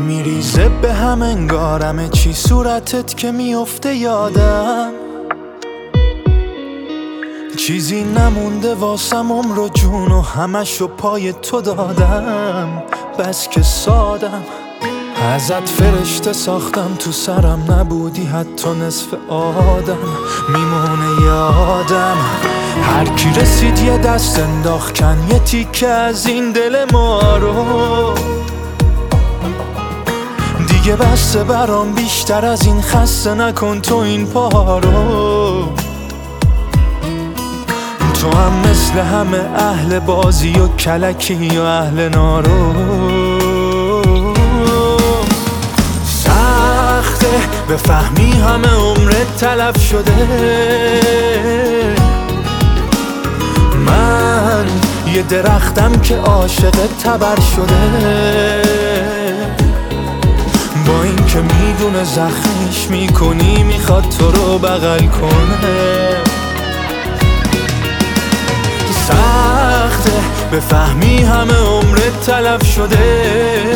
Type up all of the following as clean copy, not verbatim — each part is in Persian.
میریزه به هم انگارمه چی صورتت که میفته یادم، چیزی نمونده واسم عمر و جون و همشو پای تو دادم. بس که سادم ازت فرشته ساختم، تو سرم نبودی حتی نصف آدم. میمونه یادم هر کی رسید یه دست انداخت کن یه تیکه از این دل ما رو. دیگه بسته برام بیشتر از این، خسته نکن تو این پا رو. تو هم مثل همه اهل بازی و کلکی و اهل نارو. سخته بفهمی همه عمرت تلف شده، من یه درختم که عاشق تبر شده. با این که میدونه زخمش میکنی میخواد تو رو بغل کنه. سخته بفهمی همه عمرت تلف شده،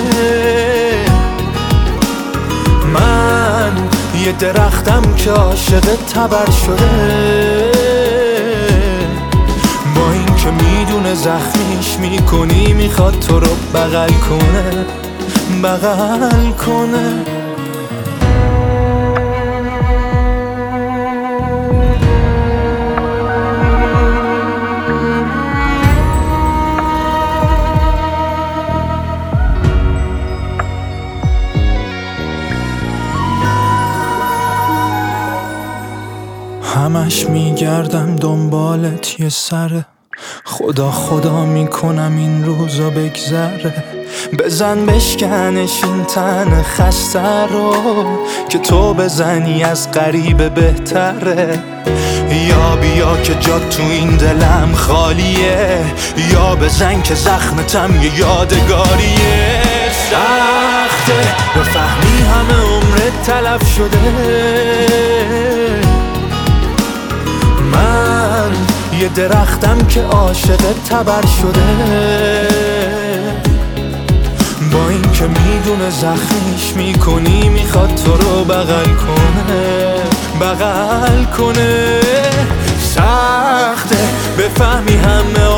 من یه درختم که عاشق تبر شده. با این که میدونه زخمیش میکنی میخواد تو رو بغل کنه، بغل کنه. همش میگردم دنبالت یه سره، خدا خدا میکنم این روزا بگذره. بزن بشکنش این تن خسته رو، که تو بزنی از غریبه بهتره. یا بیا که جات تو این دلم خالیه، یا بزن که زخمتم یه یادگاریه. سخته بفهمی همه عمرت تلف شده، من یه درختم که عاشق تبر شده. با این که میدونه زخمیش میکنی میخواد تو رو بغل کنه، بغل کنه. سخته بفهمی همه